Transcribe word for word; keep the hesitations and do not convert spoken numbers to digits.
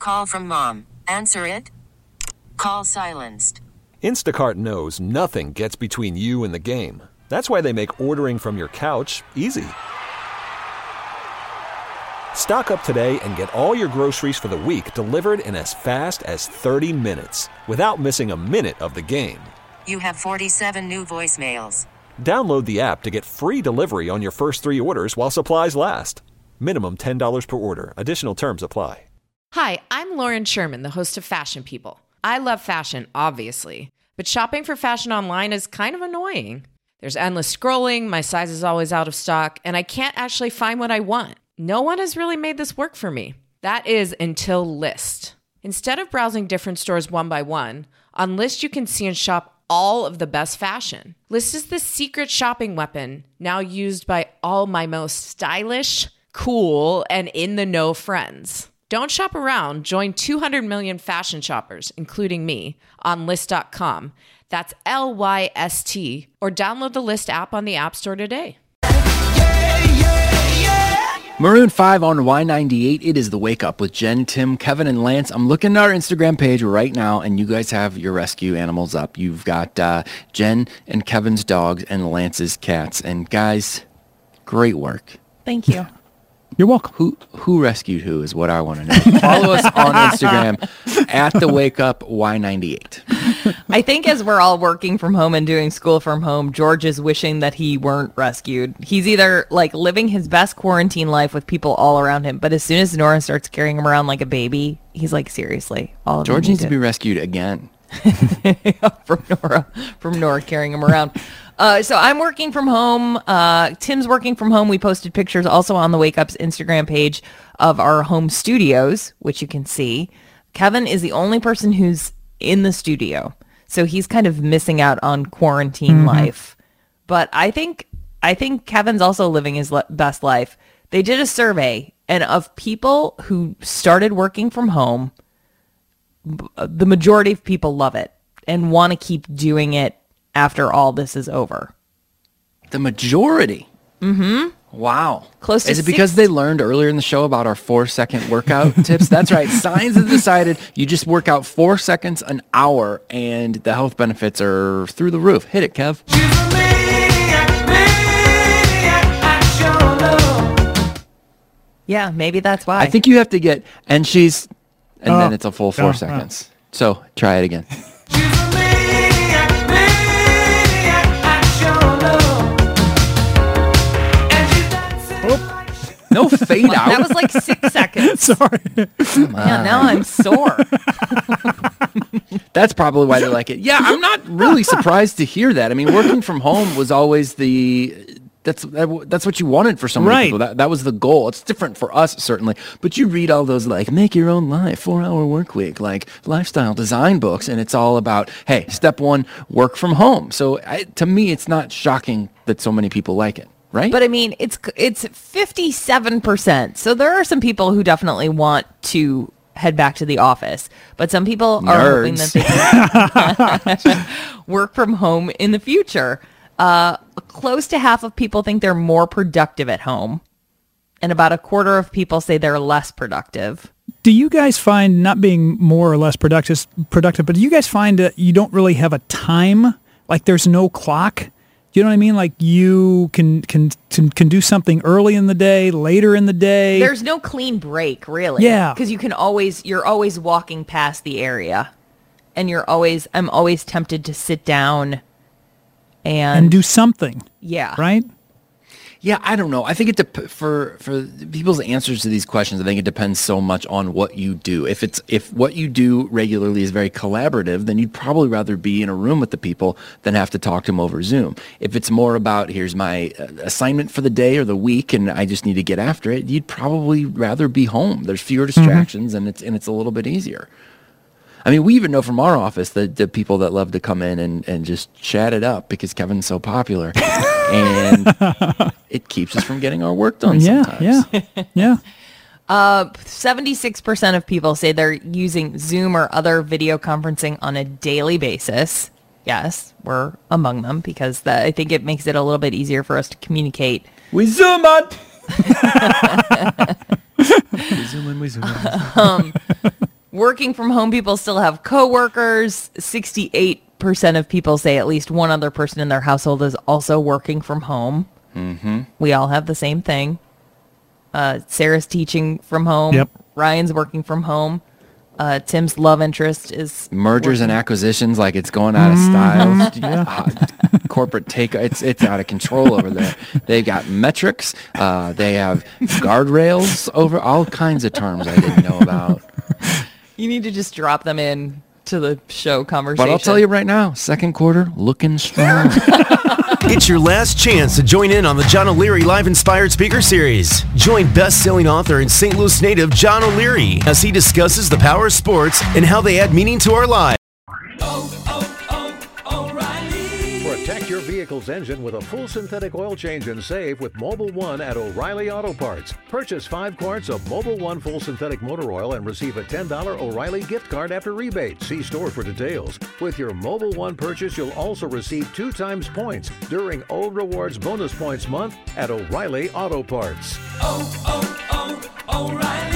Call from mom. Answer it. Call silenced. Instacart knows nothing gets between you and the game. That's why they make ordering from your couch easy. Stock up today and get all your groceries for the week delivered in as fast as thirty minutes without missing a minute of the game. You have forty-seven new voicemails. Download the app to get free delivery on your first three orders while supplies last. Minimum ten dollars per order. Additional terms apply. Hi, I'm Lauren Sherman, the host of Fashion People. I love fashion, obviously, but shopping for fashion online is kind of annoying. There's endless scrolling, my size is always out of stock, and I can't actually find what I want. No one has really made this work for me. That is until Lyst. Instead of browsing different stores one by one, on Lyst you can see and shop all of the best fashion. Lyst is the secret shopping weapon now used by all my most stylish, cool, and in-the-know friends. Don't shop around. Join two hundred million fashion shoppers, including me, on Lyst dot com. That's L Y S T. Or download the Lyst app on the App Store today. Maroon five on Y ninety-eight. It is the Wake Up with Jen, Tim, Kevin, and Lance. I'm looking at our Instagram page right now, and you guys have your rescue animals up. You've got uh, Jen and Kevin's dogs and Lance's cats. And guys, great work. Thank you. You're welcome. Who who rescued who is what I want to know. Follow us on Instagram at the Wake Up Y ninety-eight. I think as we're all working from home and doing school from home, George is wishing that he weren't rescued. He's either like living his best quarantine life with people all around him, but as soon as Nora starts carrying him around like a baby, he's like, seriously, all of George you needs need to be rescued again. from Nora, from Nora carrying him around. Uh, so I'm working from home. Uh, Tim's working from home. We posted pictures also on the Wake Up's Instagram page of our home studios, which you can see. Kevin is the only person who's in the studio, so he's kind of missing out on quarantine mm-hmm. life. But I think I think Kevin's also living his le- best life. They did a survey, and of people who started working from home, b- the majority of people love it and want to keep doing it after all this is over. The majority? Mm-hmm. Wow. Close to Is it six- because they learned earlier in the show about our four-second workout tips? That's right. Science has decided you just work out four seconds an hour, and the health benefits are through the roof. Hit it, Kev. Yeah, maybe that's why. I think you have to get, and she's, and oh. then it's a full four oh, seconds. Oh. So try it again. No fade out. That was like six seconds. Sorry. Yeah, now I'm sore. That's probably why they like it. Yeah, I'm not really surprised to hear that. I mean, working from home was always the that's that's what you wanted for so many right. people. That that was the goal. It's different for us certainly, but you read all those like make your own life, four hour work week, like lifestyle design books, and it's all about hey, step one, work from home. So I, to me, it's not shocking that so many people like it. Right? But I mean, it's it's fifty-seven percent. So there are some people who definitely want to head back to the office. But some people are hoping that they can work from home in the future. Uh, close to half of people think they're more productive at home. And about a quarter of people say they're less productive. Do you guys find, not being more or less productive, productive, but do you guys find that you don't really have a time? Like there's no clock? You know what I mean? Like you can, can can can do something early in the day, later in the day. There's no clean break, really. Yeah. Because you can always, you're always walking past the area. And you're always, I'm always tempted to sit down and... And do something. Yeah. Right? Yeah, I don't know. I think it dep- for for people's answers to these questions, I think it depends so much on what you do. If it's if what you do regularly is very collaborative, then you'd probably rather be in a room with the people than have to talk to them over Zoom. If it's more about here's my uh, assignment for the day or the week, and I just need to get after it, you'd probably rather be home. There's fewer distractions, mm-hmm. and it's and it's a little bit easier. I mean, we even know from our office that the people that love to come in and, and just chat it up because Kevin's so popular. And it keeps us from getting our work done yeah, sometimes. Yeah, yeah. Uh, seventy-six percent of people say they're using Zoom or other video conferencing on a daily basis. Yes, we're among them because that, I think it makes it a little bit easier for us to communicate. We Zoom on! we Zoom in, we Zoom in. Um, Working from home people still have coworkers. sixty-eight percent of people say at least one other person in their household is also working from home. Mm-hmm. We all have the same thing. Uh, Sarah's teaching from home. Yep. Ryan's working from home. Uh, Tim's love interest is Mergers working. and acquisitions, like it's going out of style. Yeah. Uh, corporate take, it's it's out of control over there. They've got metrics. Uh, they have guardrails over all kinds of terms I didn't know about. You need to just drop them in to the show conversation. But I'll tell you right now, second quarter looking strong. It's your last chance to join in on the John O'Leary Live Inspired Speaker Series. Join best-selling author and Saint Louis native John O'Leary as he discusses the power of sports and how they add meaning to our lives. Protect your vehicle's engine with a full synthetic oil change and save with Mobil one at O'Reilly Auto Parts. Purchase five quarts of Mobil one full synthetic motor oil and receive a ten dollars O'Reilly gift card after rebate. See store for details. With your Mobil one purchase, you'll also receive two times points during O Rewards Bonus Points Month at O'Reilly Auto Parts. Oh, oh, oh, O'Reilly.